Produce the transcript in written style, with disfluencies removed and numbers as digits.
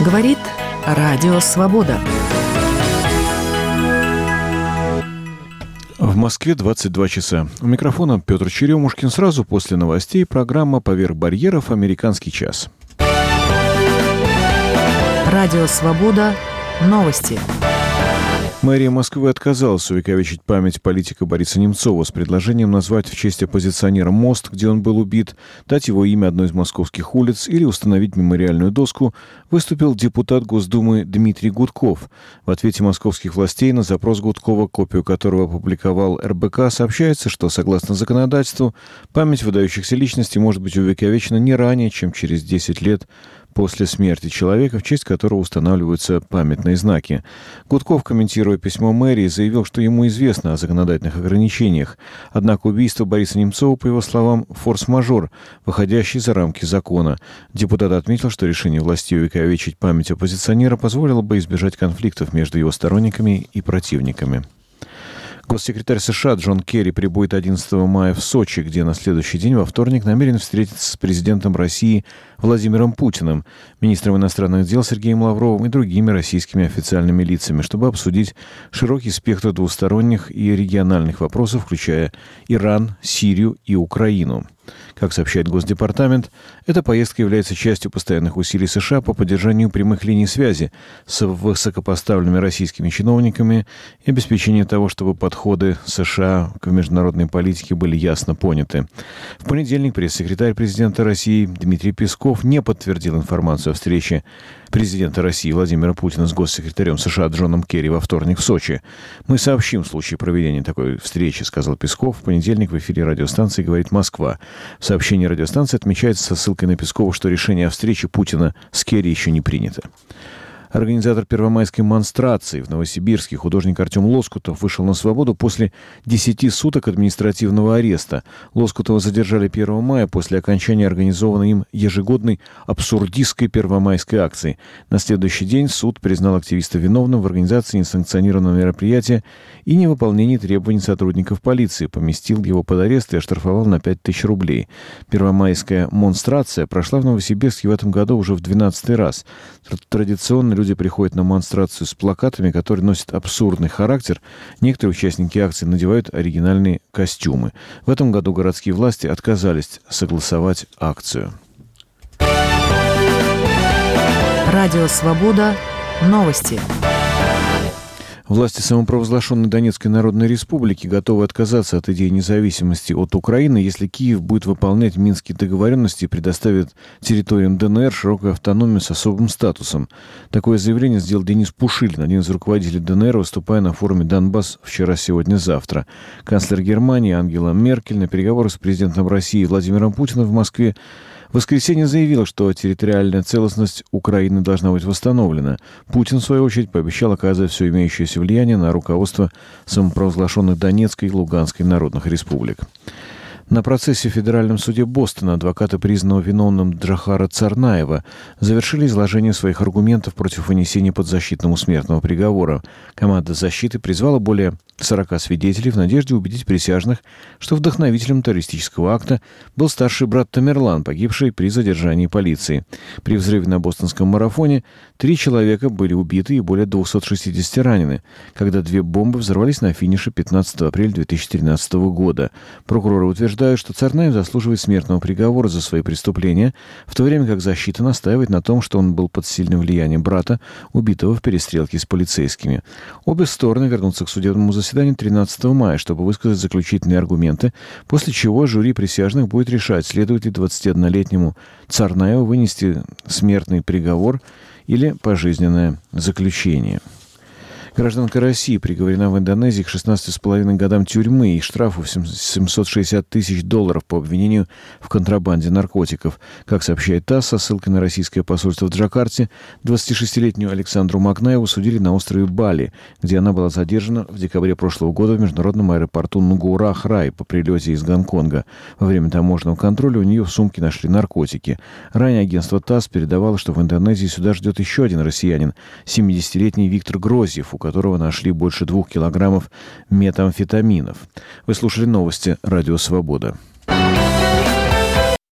Говорит Радио Свобода. В Москве 22 часа. У микрофона Петр Черемушкин. Сразу после новостей программа «Поверх барьеров. Американский час». Радио Свобода. Новости. Мэрия Москвы отказалась увековечить память политика Бориса Немцова с предложением назвать в честь оппозиционера мост, где он был убит, дать его имя одной из московских улиц или установить мемориальную доску, выступил депутат Госдумы Дмитрий Гудков. В ответе московских властей на запрос Гудкова, копию которого опубликовал РБК, сообщается, что, согласно законодательству, память выдающихся личностей может быть увековечена не ранее, чем через 10 лет после смерти человека, в честь которого устанавливаются памятные знаки. Гудков, комментируя письмо мэрии, заявил, что ему известно о законодательных ограничениях. Однако убийство Бориса Немцова, по его словам, форс-мажор, выходящий за рамки закона. Депутат отметил, что решение властей увековечить память оппозиционера позволило бы избежать конфликтов между его сторонниками и противниками. Госсекретарь США Джон Керри прибудет 11 мая в Сочи, где на следующий день, во вторник, намерен встретиться с президентом России Владимиром Путиным, министром иностранных дел Сергеем Лавровым и другими российскими официальными лицами, чтобы обсудить широкий спектр двусторонних и региональных вопросов, включая Иран, Сирию и Украину. Как сообщает Госдепартамент, эта поездка является частью постоянных усилий США по поддержанию прямых линий связи с высокопоставленными российскими чиновниками и обеспечению того, чтобы подходы США к международной политике были ясно поняты. В понедельник пресс-секретарь президента России Дмитрий Песков не подтвердил информацию о встрече президента России Владимира Путина с госсекретарем США Джоном Керри во вторник в Сочи. «Мы сообщим в случае проведения такой встречи», — сказал Песков в понедельник в эфире радиостанции «Говорит Москва». В сообщении радиостанции отмечается со ссылкой на Пескова, что решение о встрече Путина с Керри еще не принято. Организатор первомайской монстрации в Новосибирске, художник Артем Лоскутов, вышел на свободу после 10 суток административного ареста. Лоскутова задержали 1 мая после окончания организованной им ежегодной абсурдистской первомайской акции. На следующий день суд признал активиста виновным в организации несанкционированного мероприятия и невыполнении требований сотрудников полиции, поместил его под арест и оштрафовал на 5000 рублей. Первомайская монстрация прошла в Новосибирске в этом году уже в 12-й раз. Традиционно люди приходят на монстрацию с плакатами, которые носят абсурдный характер. Некоторые участники акции надевают оригинальные костюмы. В этом году городские власти отказались согласовать акцию. Радио Свобода. Новости. Власти самопровозглашенной Донецкой Народной Республики готовы отказаться от идеи независимости от Украины, если Киев будет выполнять Минские договоренности и предоставит территориям ДНР широкую автономию с особым статусом. Такое заявление сделал Денис Пушилин, один из руководителей ДНР, выступая на форуме «Донбасс» вчера, сегодня, завтра. Канцлер Германии Ангела Меркель на переговорах с президентом России Владимиром Путиным в Москве в воскресенье заявила, что территориальная целостность Украины должна быть восстановлена. Путин, в свою очередь, пообещал оказывать все имеющееся влияние на руководство самопровозглашенных Донецкой и Луганской народных республик. На процессе в Федеральном суде Бостона адвокаты признанного виновным Джохара Царнаева завершили изложение своих аргументов против вынесения подзащитному смертного приговора. Команда защиты призвала более 40 свидетелей в надежде убедить присяжных, что вдохновителем террористического акта был старший брат Тамерлан, погибший при задержании полиции. При взрыве на бостонском марафоне 3 человека были убиты и более 260 ранены, когда 2 бомбы взорвались на финише 15 апреля 2013 года. Прокуроры утверждают, что Царнаев заслуживает смертного приговора за свои преступления, в то время как защита настаивает на том, что он был под сильным влиянием брата, убитого в перестрелке с полицейскими. Обе стороны вернутся к судебному заседанию 13 мая, чтобы высказать заключительные аргументы, после чего жюри присяжных будет решать, следует ли 21-летнему Царнаеву вынести смертный приговор или пожизненное заключение. Гражданка России приговорена в Индонезии к 16,5 годам тюрьмы и штрафу в $760 тысяч по обвинению в контрабанде наркотиков. Как сообщает ТАСС, со ссылкой на российское посольство в Джакарте, 26-летнюю Александру Макнаеву судили на острове Бали, где она была задержана в декабре прошлого года в международном аэропорту Нугура-Храй по прилете из Гонконга. Во время таможенного контроля у нее в сумке нашли наркотики. Ранее агентство ТАСС передавало, что в Индонезии сюда ждет еще один россиянин, 70-летний Виктор Грозьев, у которого нашли больше 2 килограммов метамфетаминов. Вы слушали новости «Радио Свобода».